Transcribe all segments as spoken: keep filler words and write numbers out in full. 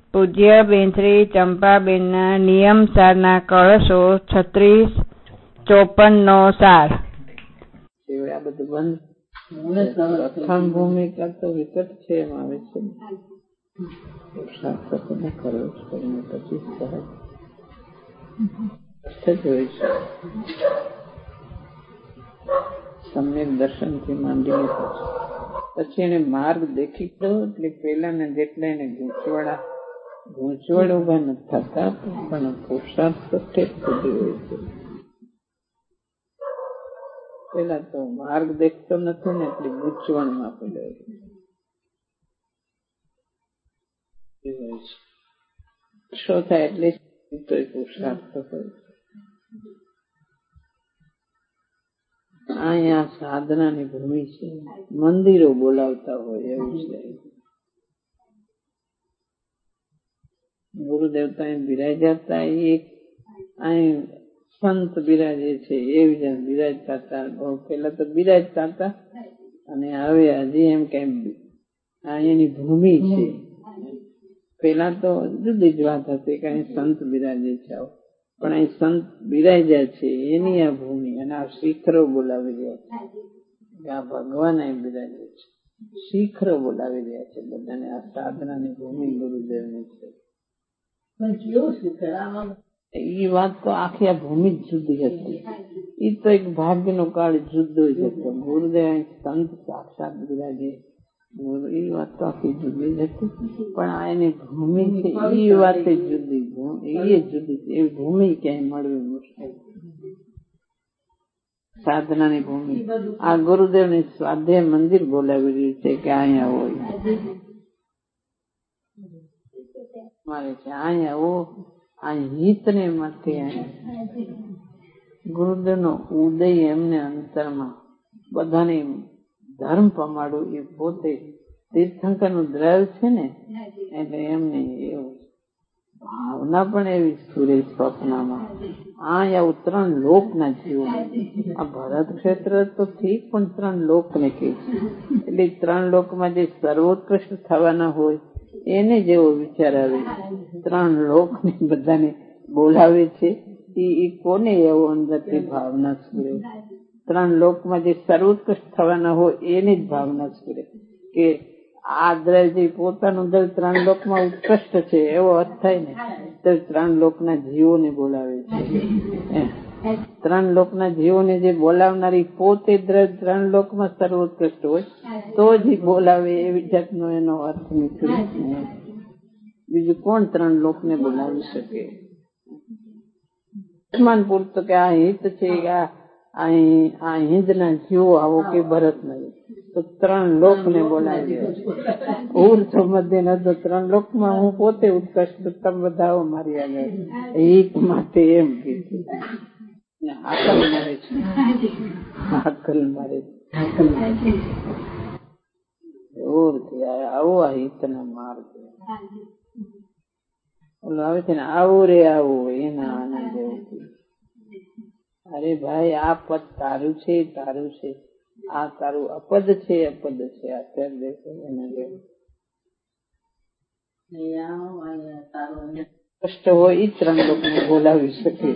પૂજ્ય બેનશ્રી ચંપાબેનના નિયમસારના કળશો છત્રીસ ચોપન નો સાર. આ બધું બંધ પ્રથમ ભૂમિકા તો વિકટ છે એમ આવે છે. પુરુષાર્થ કરવો કરીને પછી સહજ હોય છે. સમ્યક દર્શન થી માંડીને પછી એને માર્ગ દેખી ગયો એટલે પેલા ને જેટલા એને ગૂંચવાડા ગૂંચવડ ઉભા નથી થતા, પણ પુરુષાર્થ તો ઠેક સુધી હોય છે. પેલા તો માર્ગ દેખતો નથી ને એટલે ગૂંચવણમાં પડ્યો શું થાય એટલે પુરુષાર્થ તો હોય. અહીંયા સાધનાની ભૂમિ છે, મંદિરો બોલાવતા હોય એવું છે. ગુરુદેવતા અહીં બિરાજ્યા હતા, એક અહીં સંત બિરાજે છે એ બિરાજતા હતા. પેલા તો બિરાજતા હતા અને હવે હજી એમ કેમ એની ભૂમિ છે. પેલા તો જુદી જ વાત હતી કે અહીં સંત બિરાજે છે, પણ અહીં સંત બિરાજ્યા છે એની આ ભૂમિ અને આ શિખરો બોલાવી રહ્યા છે. આ ભગવાન અહીં બિરાજે છે, શિખરો બોલાવી રહ્યા છે બધાને. આ સાધનાની ભૂમિ ગુરુદેવની છે. એ વાત તો આખી આ ભૂમિ જ જુદી હતી. એ તો એક ભાગ્યનો કાળ જુદો જ હતો. ગુરુદેવ સંત સાક્ષાત બિરાજે એ વાત તો આખી જુદી જ હતી, પણ આ એની ભૂમિ છે એ વાત જુદી એ જુદી છે. એવી ભૂમિ ક્યાંય મળવી મુશ્કેલ. સાધનાની ભૂમિ આ ગુરુદેવ ની સ્વાધ્યાય મંદિર બોલાવી રહ્યું છે કે અહીંયા હોય મારે છે, અહીંયા આવો અહીં હિત ને માટે. ગુરુદેવ નો ઉદય એમને અંતરમાં બધાને ધર્મ પમાડું એ પોતે તીર્થંકર નું દ્રવ્ય છે ને, એટલે એમને એવું ભાવના પણ એવી સુરેશ સ્વપ્નમાં. આ આવું ત્રણ લોક ના જીવો. આ ભરત ક્ષેત્ર તો ઠીક, પણ ત્રણ લોક ને કે છે એટલે ત્રણ લોક માં જે સર્વોત્કૃષ્ટ થવાના હોય એને જેવો વિચાર આવે. ત્રણ લોક ને બધાને બોલાવે છે એ કોને એવો અંદરથી ભાવના સ્ફુરે. ત્રણ લોકમાં જે સર્વોત્કૃષ્ટ થવાના હોય એની જ ભાવના સ્ફુરે કે આ દ્રવ્ય જે પોતાનું દ્રવ્ય ત્રણ લોકમાં ઉત્કૃષ્ટ છે એવો અર્થ થાય ને તો ત્રણ લોકના જીવોને બોલાવે છે. ત્રણ લોકના જીવોને જે બોલાવનારી પોતે દ્રવ્ય ત્રણ લોકમાં સર્વોત્કૃષ્ટ હોય તો જ બોલાવે એવી જાતનો એનો અર્થ નીકળે. બીજું કોણ ત્રણ લોકને બોલાવી શકે? આત્માન પૂરતો કે આ હિત છે, આ હિંદ ના જીવો આવો કે ભરત નહીં તો ત્રણ લોક ને બોલાવી ઉર છો મધ્ય ન તો ત્રણ લોક માં હું પોતે ઉત્કર્ષ તમે બધા મારી આગળ હિત માટે એમ કીધું. આકલ મારે છે, આકલ મારે આવો આ હિત ના માર્ગ ઓલો આવે છે ને આવું રે આવું એના આનંદ. અરે ભાઈ આ પદ તારું છે તારું છે, આ તારું અપદ છે અપદ છે. અત્યારે દેખો એના જેવું કષ્ટ હોય એ ત્રણ લોકોને બોલાવી શકે.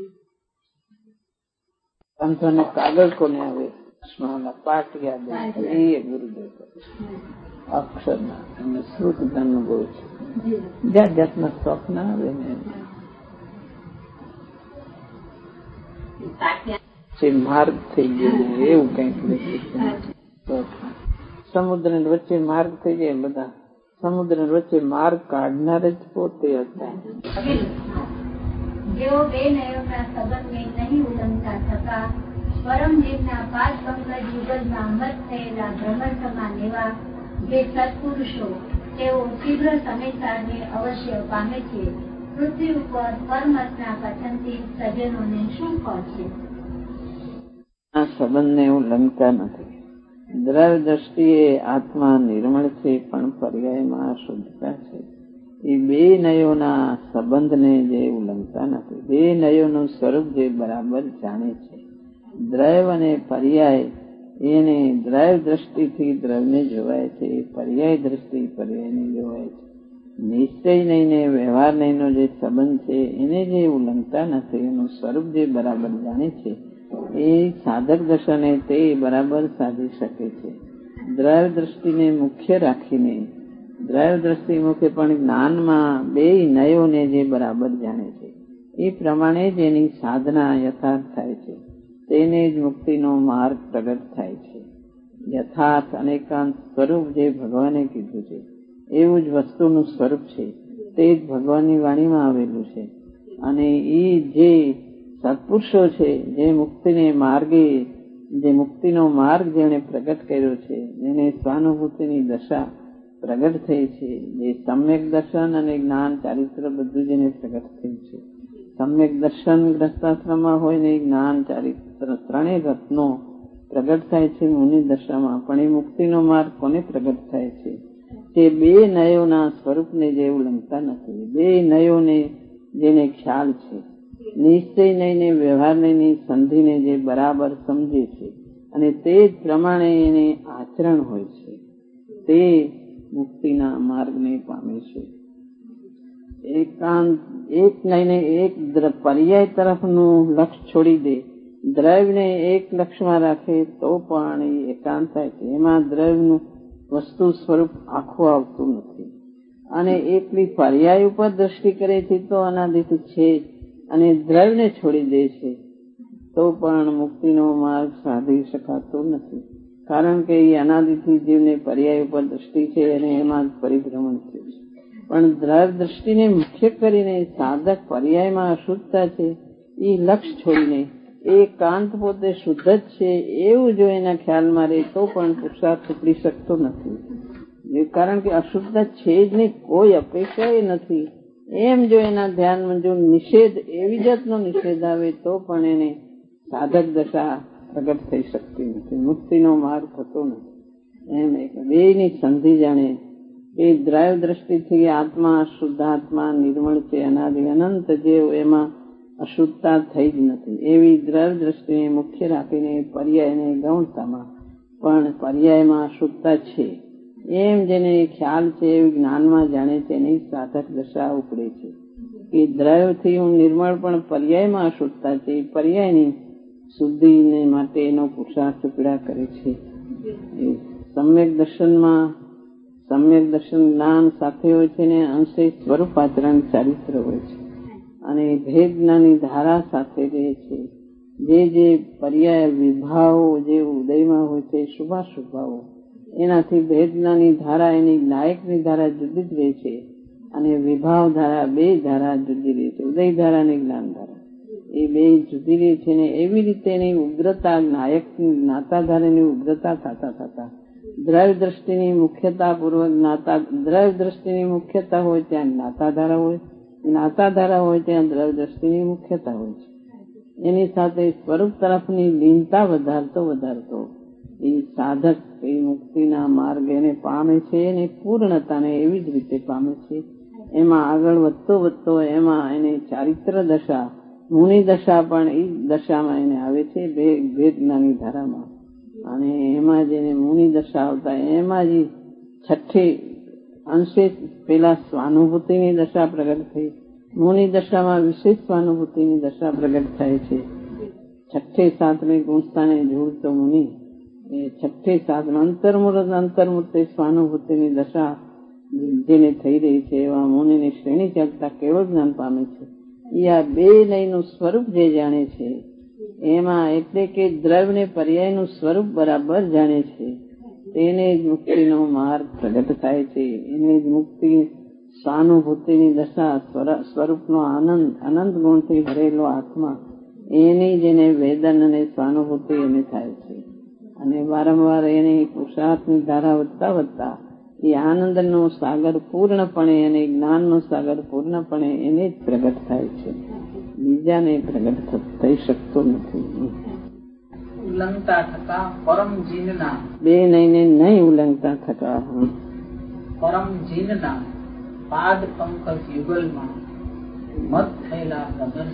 ગ્રંથોને કાગળ કોને આવે પાઠ યાદ એ ગુરુદેવ અક્ષર ના અને શ્રુત અનુભવ છે. જાત જાતના સ્વપ્ન આવે ને માર્ગ થઈ ગયો એવું કઈક. સમુદ્ર વચ્ચે માર્ગ થઈ જાય. બધા સમુદ્ર વચ્ચે માર્ગ કાઢનાર જ પોતે હતા. જેઓ બે નયનના સંબંધને નહીં ઉલ્લંઘતા થતા પરમદેવના પાદ પંકજ યુગલમાં મત થયેલા ભ્રમણમાં લેવા જે સત્પુરુષો તેઓ શીઘ્ર સમયસારને અવશ્ય પામે છે. પૃથ્વી ઉપર પરમતના કથનથી સજ્જનોને શું ફળ છે? આ સંબંધને ઉલ્લંઘતા નથી. દ્રવ્ય દ્રષ્ટિએ આત્મા નિર્મળ છે, પણ પર્યાયમાં શુદ્ધતા છે. એ બે નયોના સંબંધને જે ઉલ્લંઘતા નથી. બે નયોનું સ્વરૂપ જે બરાબર જાણે છે. દ્રવ્ય અને પર્યાય એને દ્રવ્ય દ્રષ્ટિથી દ્રવ્યને જોવાય છે, પર્યાય દ્રષ્ટિ પર્યાયને જોવાય છે. નિશ્ચય નહીં ને વ્યવહાર નહીંનો જે સંબંધ છે એને જે ઉલ્લંઘતા નથી, એનું સ્વરૂપ જે બરાબર જાણે છે એ સાધક દશાને તે બરાબર સાધી શકે છે. દ્રવ્ય દ્રષ્ટિને મુખ્ય રાખીને, દ્રવ્ય દ્રષ્ટિ મુખ્ય પણ જ્ઞાનમાં બે નયોને જે બરાબર જાણે છે એ પ્રમાણે જ એની સાધના યથાર્થ થાય છે. તેને જ મુક્તિનો માર્ગ પ્રગટ થાય છે. યથાર્થ અનેકાંત સ્વરૂપ જે ભગવાને કીધું છે એવું જ વસ્તુનું સ્વરૂપ છે, તે જ ભગવાનની વાણીમાં આવેલું છે. અને એ જે સત્પુરુષો છે, જે મુક્તિને માર્ગે, જે મુક્તિનો માર્ગ જેને પ્રગટ કર્યો છે, જેને સ્વાનુભૂતિની દશા પ્રગટ થઈ છે, જે સમ્યક દર્શન અને જ્ઞાન ચારિત્ર બધું જેને પ્રગટ થયું છે. સમ્યક દર્શન ગ્રસ્તાશ્રમમાં હોય ને જ્ઞાન ચારિત્ર ત્રણેય રત્નો પ્રગટ થાય છે મુનિ દશામાં. પણ એ મુક્તિનો માર્ગ કોને પ્રગટ થાય છે? તે બે નયોના સ્વરૂપને જે ઉલ્લંઘતા નથી, બે નયોને જેને ખ્યાલ છે, નિશ્ચય નહીં વ્યવહાર નહીં સંધિને જે બરાબર સમજે છે અને તે જ પ્રમાણે એને આચરણ હોય છે, તે મુક્તિના માર્ગને પામે છે. એકાંત એક નહીં એક પર્યાય તરફનું લક્ષ છોડી દે, દ્રવ્યને એક લક્ષમાં રાખે તો પણ એ એકાંત થાય છે. એમાં દ્રવ્યનું વસ્તુ સ્વરૂપ આખું આવતું નથી. અને એકલી પર્યાય ઉપર દ્રષ્ટિ કરે છે તો અનાદિથી છે, અને દ્રવ્યને છોડી દે છે તો પણ મુક્તિનો માર્ગ સાધી શકાતો નથી. કારણ કે એ અનાદિથી જીવને પર્યાય ઉપર દ્રષ્ટિ છે અને એમાં જ પરિભ્રમણ થયું છે. પણ દ્રવ્ય દ્રષ્ટિને મુખ્ય કરીને સાધક પર્યાયમાં અશુદ્ધતા છે એ લક્ષ છોડીને એ કાંત પોતે શુદ્ધ જ છે એવું જો એના ખ્યાલમાં રહે તો પણ પુરુષાર્થ ઉપડી શકતો નથી. કારણ કે અશુદ્ધતા છે જ નહીં, કોઈ અપેક્ષા એ નથી. એમ જો એના ધ્યાનમાં જો નિષેધ, એવી જાતનો નિષેધ આવે તો પણ એને સાધક દશા પ્રગટ થઈ શકતી નથી, મુક્તિનો માર્ગ થતો નથી. એમ એક બેની સંધિ જાણે એ દ્રવ્ય દ્રષ્ટિથી આત્મા શુદ્ધાત્મા નિર્મળ છે, અનાદિ અનંત જેવ, એમાં અશુદ્ધતા થઈ જ નથી. એવી દ્રવ્ય દ્રષ્ટિને મુખ્ય રાખીને પર્યાયને ગૌણતામાં પણ પર્યાયમાં અશુદ્ધતા છે એમ જેને ખ્યાલ છે, એવું જ્ઞાનમાં જાણે છે, એની સાધક દશા ઉપડે છે. કે દ્રવ્યથી હું નિર્મળ પણ પર્યાયમાં અશુદ્ધતા છે, પર્યાયની શુદ્ધિને માટે એનો પુરુષાર્થ પીડા કરે છે. સમ્યક દર્શનમાં સમ્યક દર્શન જ્ઞાન સાથે હોય છે ને અંશે સ્વરૂપ આચરણ ચારિત્ર હોય છે, અને ભેદ જ્ઞાની ધારા સાથે રહે છે. જે જે પર્યાય વિભાવો જે ઉદયમાં હોય છે, શુભાશુભ ભાવો, એનાથી ભેદ જ્ઞાની ધારા, એની નાયકની ધારા જુદી જ રહે છે, અને વિભાવ ધારા બે ધારા જુદી રહે છે. ઉદય ધારા અને જ્ઞાન ધારા એ બે જુદી રહે છે ને એવી રીતે એની ઉગ્રતા, નાયકની જ્ઞાતા ધારાની ઉગ્રતા થતા થતા દ્રવ્ય દ્રષ્ટિની મુખ્યતા પૂર્વક જ્ઞાતા, દ્રવ્ય દ્રષ્ટિની મુખ્યતા હોય ત્યાં જ્ઞાતા ધારા હોય, જ્ઞાતા ધારા હોય ત્યાં દ્રવ્ય દ્રષ્ટિની મુખ્યતા હોય છે. એની સાથે સ્વરૂપ તરફની લીનતા વધારતો વધારતો એ સાધક એ મુક્તિના માર્ગ એને પામે છે અને પૂર્ણતાને એવી જ રીતે પામે છે. એમાં આગળ વધતો વધતો એમાં એને ચારિત્ર દશા, મુનિ દશા પણ એ દશામાં એને આવે છે, ભેદ જ્ઞાની ધારામાં. અને એમાં જેને મુનિ દશા આવતા એમાં જ છઠ્ઠે અંશે પેલા સ્વાનુભૂતિની દશા પ્રગટ થઈ, મુનિ દશામાં વિશેષ સ્વાનુભૂતિની દશા પ્રગટ થાય છે. છઠ્ઠે સાતમે ગુણસ્થાને જોડતો મુનિ એ છઠ્ઠે સાતમે અંતર્મૂર્ત અંતર્મૂર્તે સ્વાનુભૂતિની દશા જેને થઈ રહી છે એવા મુનિની શ્રેણી ચાલતા કેવળ જ્ઞાન પામે છે. એ આ બે નયનું સ્વરૂપ જે જાણે છે એમાં, એટલે કે દ્રવ્યને પર્યાયનું સ્વરૂપ બરાબર જાણે છે, તેને જ મુક્તિનો માર્ગ પ્રગટ થાય છે. એને જ મુક્તિ સ્વાનુભૂતિની દશા, સ્વરૂપનો આનંદ, અનંત ગુણથી ભરેલો આત્મા, એની જેને વેદન અને સ્વાનુભૂતિ એને થાય છે. અને વારંવાર એની પુરુષાર્થની ધારા વધતા વધતા એ આનંદનો સાગર પૂર્ણપણે અને જ્ઞાનનો સાગર પૂર્ણપણે એને જ પ્રગટ થાય છે, બીજાને પ્રગટ થઈ શકતો નથી. ઉલ્લંઘતા થતા પરમ જીનના, બે નહીને નહીં ઉલ્લંઘતા થતા પરમ જીનના પાદ પંકજ યુગલમાં મત થયેલા પ્રદર્શન,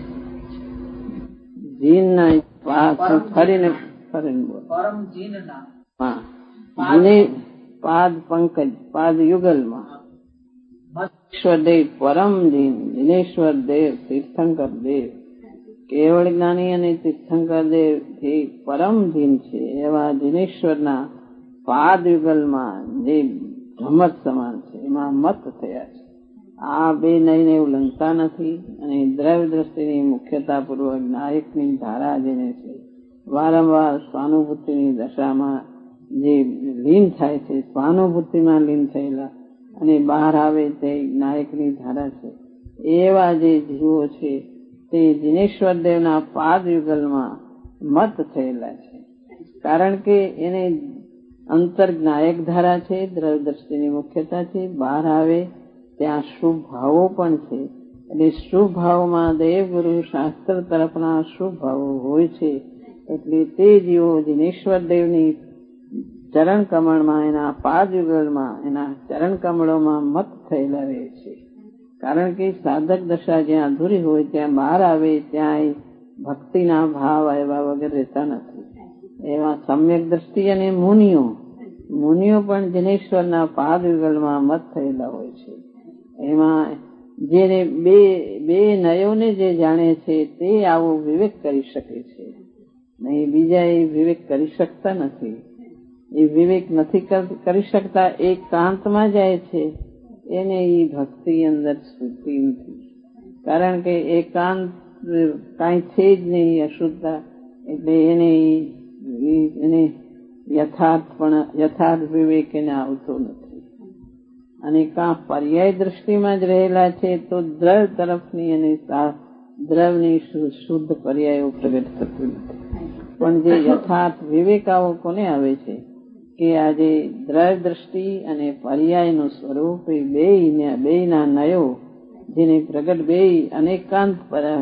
જીનના ફરીને ફરીને પરમ જીનના હા જીને પાદ પંકજ, પાદ યુગલમાં ઈશ્વર દેવ પરમ જીન દિનેશ્વર દેવ તીર્થંકર દેવ કેવળ જ્ઞાની અને તીર્થંકર દેવ જે પરમ જીન છે એવા દિનેશ્વરના પાદ યુગલમાં જે ભ્રમર સમાન છે એમાં મત થયા છે. આ બે નયને ઉલ્લંઘતા નથી અને દ્રવ્ય દ્રષ્ટિની મુખ્યતાપૂર્વક નાયકની ધારા જેને છે વારંવાર સ્વાનુભૂતિની દશામાં જે લીન થાય છે, સ્વાનુભૂતિમાં લીન થયેલા અને બહાર આવે તે નાયકની ધારા છે એવા જે જીવો છે તે દિનેશ્વર દેવના પાદ યુગલમાં મત થયેલા છે. કારણ કે એને અંતર નાયક ધારા છે, દ્રવ્ય દ્રષ્ટિની મુખ્યતા છે, બહાર આવે ત્યાં શુભ ભાવો પણ છે. એટલે શુભ ભાવમાં દેવગુરુ શાસ્ત્ર તરફના શુભ ભાવો હોય છે. એટલે તે જીવો દિનેશ્વર દેવની ચરણ કમળમાં એના પાદ યુગલમાં એના ચરણ કમળોમાં મત થયેલા રહે છે. કારણ કે સાધક દશા જ્યાં અધૂરી હોય ત્યાં બહાર આવે ત્યાં ભક્તિના ભાવ એવા વગર રહેતા નથી. એવા સમ્યક દ્રષ્ટિ અને મુનિઓ મુનિઓ પણ દિનેશ્વરના પાદ યુગલમાં મત થયેલા હોય છે. એમાં જેને બે બે નયોને જે જાણે છે તે આવો વિવેક કરી શકે છે, નહીં બીજા એ વિવેક કરી શકતા નથી. એ વિવેક નથી કરી શકતા, એકાંતમાં જાય છે એને એ ભક્તિ અંદર સ્ફૂર્તિ નથી. કારણ કે એકાંત કાંઈ છે જ નહીં, અશુદ્ધતા. એટલે એને એને યથાર્થ પણ યથાર્થ વિવેક એને આવતો નથી. અને કાં પર્યાય દ્રષ્ટિમાં જ રહેલા છે તો દ્રવ તરફની અને દ્રવની શુદ્ધ પર્યાયો પ્રગટ થતું નથી. પણ જે યથાર્થ વિવેક આવો કોને આવે છે કે આજે દ્રવ દ્રષ્ટિ અને પર્યાયનું સ્વરૂપ એ બે બેના નયો જેને પ્રગટ બે અનેકાંત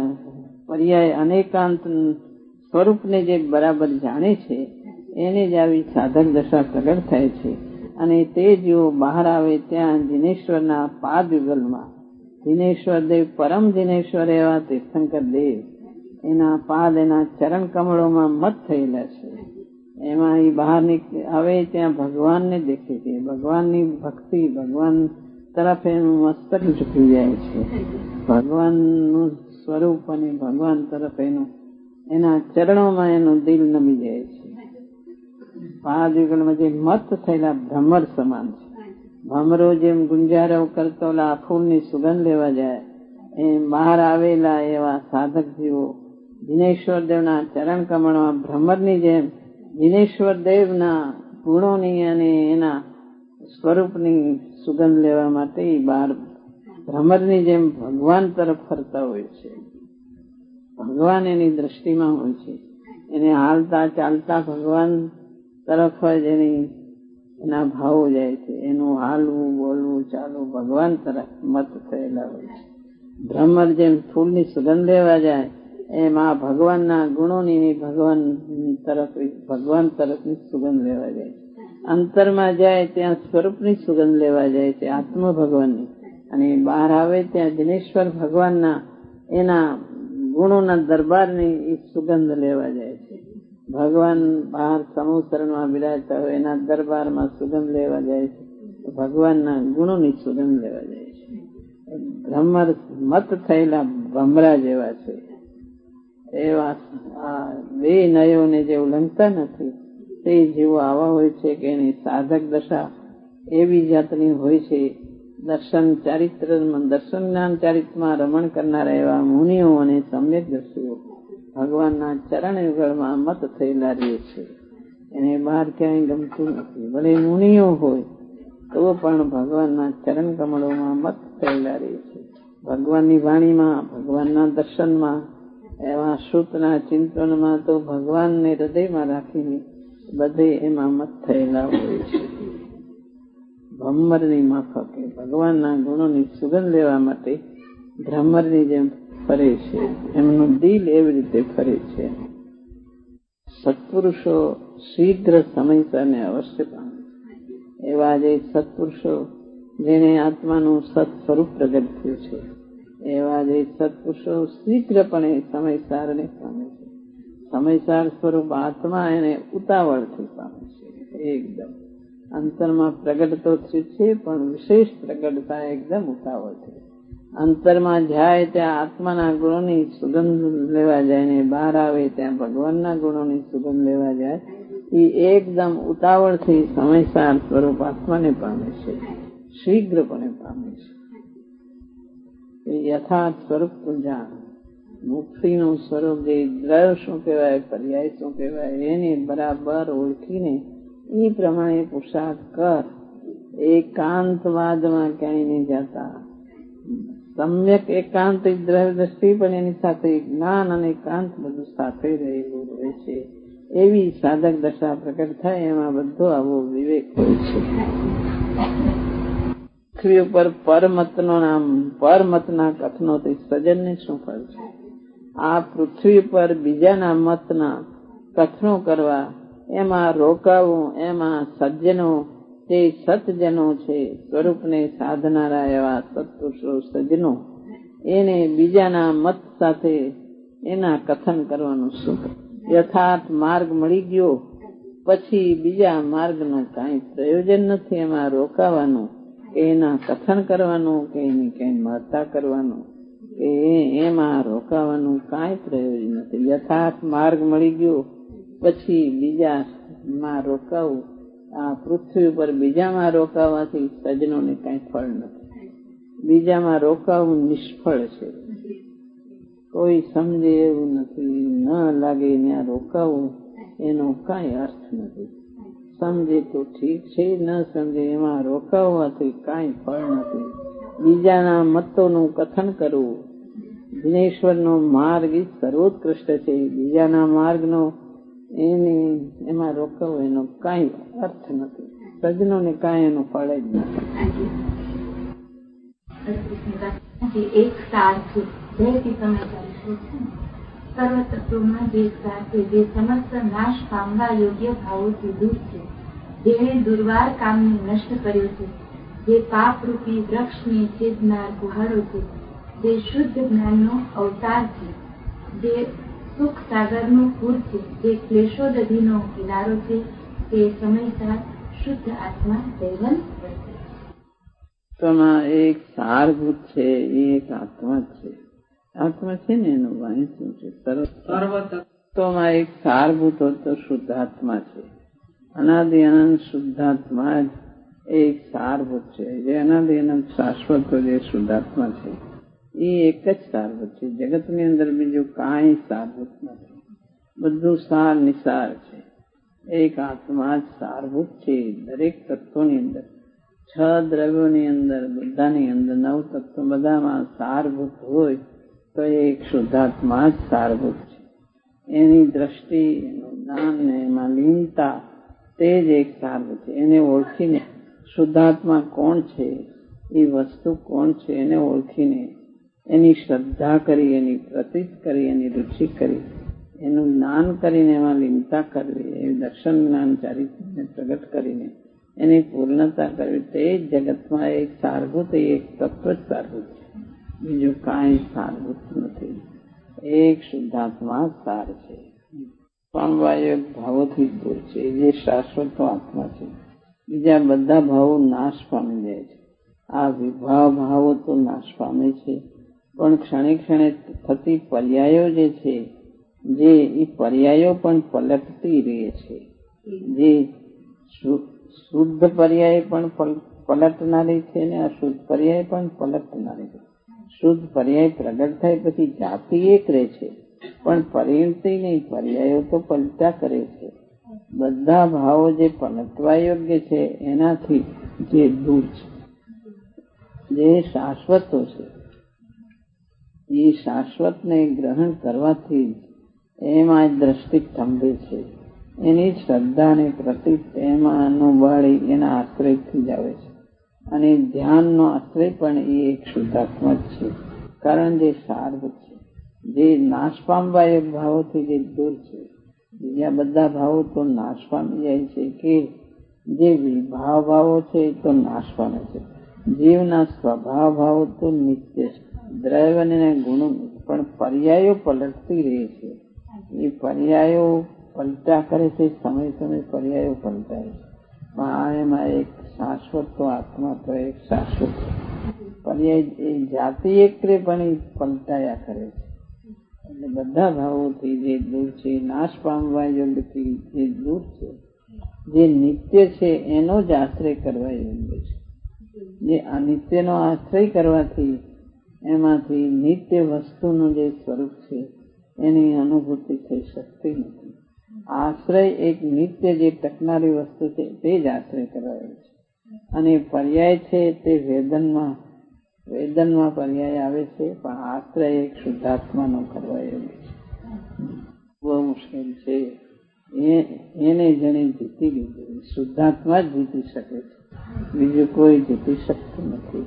પર્યાય અનેકાંત સ્વરૂપને જે બરાબર જાણે છે એને જ આવી સાધક દશા પ્રગટ થાય છે. અને તે જેઓ બહાર આવે ત્યાં દિનેશ્વરના પાદ યુગલમાં દિનેશ્વર દેવ પરમ દિનેશ્વર એવા તીર્થંકર દેવ એના પાદ એના ચરણ કમળોમાં મત થયેલા છે. એમાં એ બહાર આવે ત્યાં ભગવાનને દેખે છે, ભગવાનની ભક્તિ, ભગવાન તરફ એનું મસ્તક ઝૂકી જાય છે. ભગવાનનું સ્વરૂપ અને ભગવાન તરફ એનું એના ચરણોમાં એનું દિલ નમી જાય છે. પાદ યુગલમાં જે મત થયેલા ભ્રમર સમાન છે. ભમરો જેમ ગુંજારવ કરતો આ ફૂલની સુગંધ લેવા જાય એમ બહાર આવેલા એવા સાધક જીવો દિનેશ્વર દેવના ચરણ કમળમાં ભ્રમરની જેમ દિનેશ્વર દેવના ગુણોની અને એના સ્વરૂપની સુગંધ લેવા માટે બહાર ભ્રમરની જેમ ભગવાન તરફ ફરતા હોય છે. ભગવાન એની દ્રષ્ટિમાં હોય છે. એને હાલતા ચાલતા ભગવાન તરફ જ એની એના ભાવો જાય છે. એનું હાલવું બોલવું ચાલવું ભગવાન તરફ મત થયેલા હોય છે. ભ્રમર જેમ ફૂલની સુગંધ લેવા જાય એમ આ ભગવાનના ગુણોની ભગવાન તરફ ભગવાન તરફની સુગંધ લેવા જાય છે. અંતરમાં જાય ત્યાં સ્વરૂપની સુગંધ લેવા જાય છે, આત્મ ભગવાનની. અને બહાર આવે ત્યાં દિનેશ્વર ભગવાનના એના ગુણોના દરબારની એ સુગંધ લેવા જાય છે. ભગવાન બહાર સમુસરણમાં બિરાજતા હોય એના દરબારમાં સુગંધ લેવા જાય છે, ભગવાનના ગુણોની સુગંધ લેવા જાય છે. ભ્રમર મત થયેલા ભમરા જેવા છે. એવા આ બે નયોને જે ઉલ્લંઘતા નથી તે જેવો આવા હોય છે કે એની સાધક દશા એવી જાતની હોય છે. દર્શન ચારિત્ર દર્શન જ્ઞાન ચારિત્રમાં રમણ કરનારા એવા મુનિઓ અને સમ્યક દ્રષ્ટિઓ ભગવાનના ચરણ યુગળમાં મત થયેલા રહે છે. એને બહાર ક્યાંય ગમતું નથી. ભલે મુનિઓ હોય તો પણ ભગવાનના ચરણ કમળોમાં મત થયેલા રહે છે. ભગવાનની વાણીમાં, ભગવાનના દર્શનમાં, એવા શ્રુતના ચિંતનમાં તો ભગવાનને હૃદયમાં રાખીને બધે એમાં મત થયેલા હોય છે. ભ્રમરની માફકે ભગવાનના ગુણોની સુગંધ લેવા માટે ભ્રમરની જેમ ફરે છે. એમનું દિલ એવી રીતે ફરે છે. સત્પુરુષો શીઘ્ર સમયસરને અવશ્ય પામે. એવા જે સત્પુરુષો જેને આત્માનું સત સ્વરૂપ પ્રગટ થયું છે એવા જે સત્પુરુષો શીઘ્રપણે સમયસારને પામે છે. સમયસાર સ્વરૂપ આત્મા એને ઉતાવળથી પામે છે એકદમ. અંતરમાં પ્રગટ તો થયું છે, પણ વિશેષ પ્રગટતા એકદમ ઉતાવળ છે. અંતરમાં જાય ત્યાં આત્માના ગુણોની સુગંધ લેવા જાય ને બહાર આવે ત્યાં ભગવાનના ગુણોની સુગંધ લેવા જાય. એ એકદમ ઉતાવળથી સમયસાર સ્વરૂપ આત્માને પામે છે, શીઘ્રપણે પામે છે. એ યથાર્થ સ્વરૂપ તો જાણ. મુક્તિનું સ્વરૂપ જે દ્રવ્ય શું કહેવાય, પર્યાય શું કહેવાય, એને બરાબર ઓળખીને એ પ્રમાણે પુરુષાર્થ કર. એકાંતવાદમાં ક્યાંય નહીં જતા. સમ્યક એકાંત દ્રવ્ય દ્રષ્ટિ પણ એની સાથે જ્ઞાન અને એકાંત બધું સાથે રહેલું રહે છે. એવી સાધક દશા પ્રકટ થાય એમાં બધો આવો વિવેક હોય છે. પૃથ્વી ઉપર પરમતનો નામ પરમતના કથનોથી સજ્જનને શું ફળ છે? આ પૃથ્વી ઉપર બીજાના મતના કથનો કરવા, એમાં રોકાવું, એમાં સજ્જનો જે સતજનો છે, સ્વરૂપને સાધનારા એવા સત્પુરુષો સજ્જનો, એને બીજાના મત સાથે એના કથન કરવાનું શું? યથાર્થ માર્ગ મળી ગયો પછી બીજા માર્ગનું કાંઈ પ્રયોજન નથી. એમાં રોકાવાનું કે એના કથન કરવાનું કે એની કઈ મહત્તા કરવાનું કે એમાં રોકાવાનું કાંઈ પ્રયોજન નથી. યથાર્થ માર્ગ મળી ગયો પછી બીજામાં રોકાવું. આ પૃથ્વી ઉપર બીજામાં રોકાવાથી સજ્જનોને કઈ ફળ નથી. બીજામાં રોકાવું નિષ્ફળ છે. કોઈ સમજે એવું નથી, ન લાગે ત્યાં રોકાવું એનો કઈ અર્થ નથી. સમજે તો ઠીક છે, ન સમજે એમાં રોકાવવાથી કઈ ફળ નથી. બીજાના મતોનું કથન કરવું, દિનેશ્વરનો માર્ગ એ સર્વોત્કૃષ્ટ છે. બીજાના માર્ગનો એને એમાં રોકાવું એનો કઈ અર્થ નથી. સજ્જનોને કાંઈ એનું ફળ જ નથી. એક સાર છે જેથી તમે કરીશું સર્વ તત્વોમાં જે સાર છે, જે સમસ્ત નાશ પામવા યોગ્ય ભાવોથી દૂર છે, જેણે દુર્વાર કામને નષ્ટ કર્યો છે, જે પાપ રૂપી વૃક્ષને છેદનાર કુહાડો છે, જે શુદ્ધ જ્ઞાનનો અવતાર છે, જે સુખ સાગરનું પૂર છે, જે ક્લેશોદધિનો કિનારો છે, તે સમયસાર શુદ્ધ આત્મા દૈવન વર્તે. એક સારભૂત છે, એ એક આત્મા છે. આત્મા છે ને એનું વાણી શું છે? સર્વ તત્વમાં એક સારભૂત તો શુદ્ધાત્મા છે. અનાદિ અનંત શુદ્ધાત્મા જ એક સારભૂત છે. જે અનાદિ અનંત શાશ્વત જે શુદ્ધાત્મા છે એ એક જ સારભૂત છે. જગતની અંદર બીજું કાંઈ સારભૂત નથી. બધું સાર નિસાર છે. એક આત્મા જ સારભૂત છે. દરેક તત્વોની અંદર, છ દ્રવ્યોની અંદર, બધાની અંદર, નવ તત્વ બધામાં સારભૂત હોય તો એક શુદ્ધાત્મા જ સારભૂત છે. એની દ્રષ્ટિ, એનું જ્ઞાન ને એમાં લીનતા, તે જ એક સારભૂત છે. એને ઓળખીને શુદ્ધાત્મા કોણ છે, એ વસ્તુ કોણ છે, એને ઓળખીને એની શ્રદ્ધા કરી, એની પ્રતીત કરી, એની રુચિ કરી, એનું જ્ઞાન કરીને એમાં લીનતા કરવી, એ દર્શન જ્ઞાન ચારિત્રને પ્રગટ કરીને એની પૂર્ણતા કરવી, તે જ જગતમાં એક સારભૂત, એક તત્વ જ સારભૂત છે. બીજું કાંઈ સારભૂત નથી. એક શુદ્ધાત્મા સાર છે. પામવાય ભાવોથી દૂર છે, જે શાશ્વત આત્મા છે. બીજા બધા ભાવો નાશ પામી જાય છે. આ વિભાવ ભાવો તો નાશ પામે છે, પણ ક્ષણે ક્ષણે થતી પર્યાયો જે છે, જે એ પર્યાયો પણ પલટતી રહે છે. જે શુદ્ધ પર્યાય પણ પલટનારી છે ને અશુદ્ધ પર્યાય પણ પલટનારી છે. શુદ્ધ પર્યાય પ્રગટ થાય પછી જાતિ એક રહે છે, પણ પરિણતિ નહીં, પર્યાયો તો પલટા કરે છે. બધા ભાવો જે પલટવા યોગ્ય છે એનાથી જે દૂર છે, જે શાશ્વતો છે, એ શાશ્વતને ગ્રહણ કરવાથી એમાં દ્રષ્ટિ થંભે છે. એની શ્રદ્ધા ને પ્રતીત એમાંનું બળ એના આશ્રયથી જ આવે છે. અને ધ્યાનનો આશ્રય પણ એ એક શુદ્ધાત્મા જ છે. કારણ જે સારભૂત છે, જે નાશ પામવા એક ભાવોથી જે દૂર છે. બીજા બધા ભાવો તો નાશ પામી જાય છે, કે જે વિભાવ ભાવો છે એ તો નાશ પામે છે. જીવના સ્વભાવ ભાવો તો નિત્ય છે, દ્રવ્ય અને ગુણો, પણ પર્યાયો પલટતી રહે છે. એ પર્યાયો પલટા કરે છે, સમય સમય પર્યાયો પલટાય છે. પણ એમાં એક શાશ્વત તો આત્મા તો એક શાશ્વત છે. પર્યાય એ જાતિ એક રે પણ એ પલટાયા કરે છે. એટલે બધા ભાવોથી જે દૂર છે, નાશ પામવા યોગ્યથી જે દૂર છે, જે નિત્ય છે એનો જ આશ્રય કરવા યોગ્ય છે. જે અનિત્યનો આશ્રય કરવાથી એમાંથી નિત્ય વસ્તુનું જે સ્વરૂપ છે એની અનુભૂતિ થઈ શકતી નથી. આશ્રય એક નિત્ય જે ટકનારી વસ્તુ છે તે જ આશ્રય કરાવે છે. અને પર્યાય છે તે વેદનમાં વેદનમાં પર્યાય આવે છે, પણ આશ્રય એક શુદ્ધાત્માનો કરવા યોગ્ય છે. બહુ મુશ્કેલ છે. એને જેને જીતી લીધું શુદ્ધાત્મા જ જીતી શકે છે, બીજું કોઈ જીતી શકતું નથી.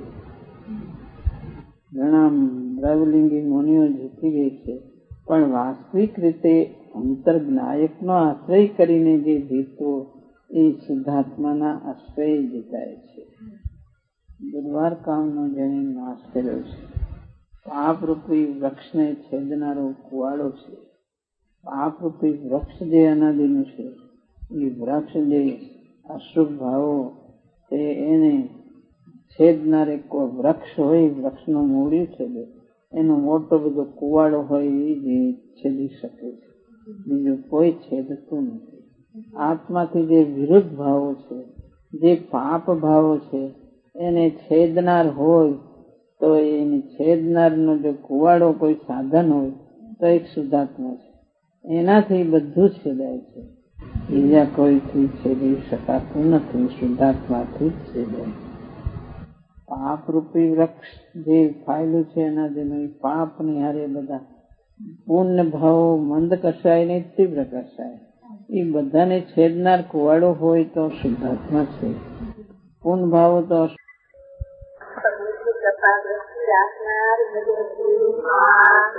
ઘણા દ્રવલિંગી મુનિઓ જીતી ગઈ છે, પણ વાસ્તવિક રીતે અંતર્જ્ઞાયકનો આશ્રય કરીને જે જીતવો એ શુદ્ધાત્માના આશ્રય જીતાય છે. દુર્વાર કામનો જેને નાશ કર્યો છે, પાપરૂપી વૃક્ષને છેદનારો કુવાડો છે. પાપરૂપી વૃક્ષ જે અનાદિનું છે એ વૃક્ષ જે અશુભ ભાવો તે એને છેદનારે કોઈ વૃક્ષ હોય, વૃક્ષનું મૂળિયું છેદે એનો મોટો બધો કુવાડો હોય એ જે છેદી શકે છે, બીજું કોઈ છેદતું નથી. આત્માથી જે વિરુદ્ધ ભાવો છે, જે પાપ ભાવો છે એને છેદનાર હોય તો એને છેદનારનો જો કુવાડો કોઈ સાધન હોય તો એક શુદ્ધાત્મા છે. એનાથી બધું છેદાય છે, બીજા કોઈથી છેદી શકાતું નથી, શુદ્ધાત્માથી જ છેદાય. પાપરૂપી વૃક્ષ જે ફાયલું છે એના જેનું પાપ નિહારે બધા પૂર્ણ ભાવો મંદ કસાય ને તીવ્ર કસાય એ બધાને છેદનાર કુવાડો હોય તો શુદ્ધાત્મા છે. પૂર્ણ ભાવો તો રાખનાર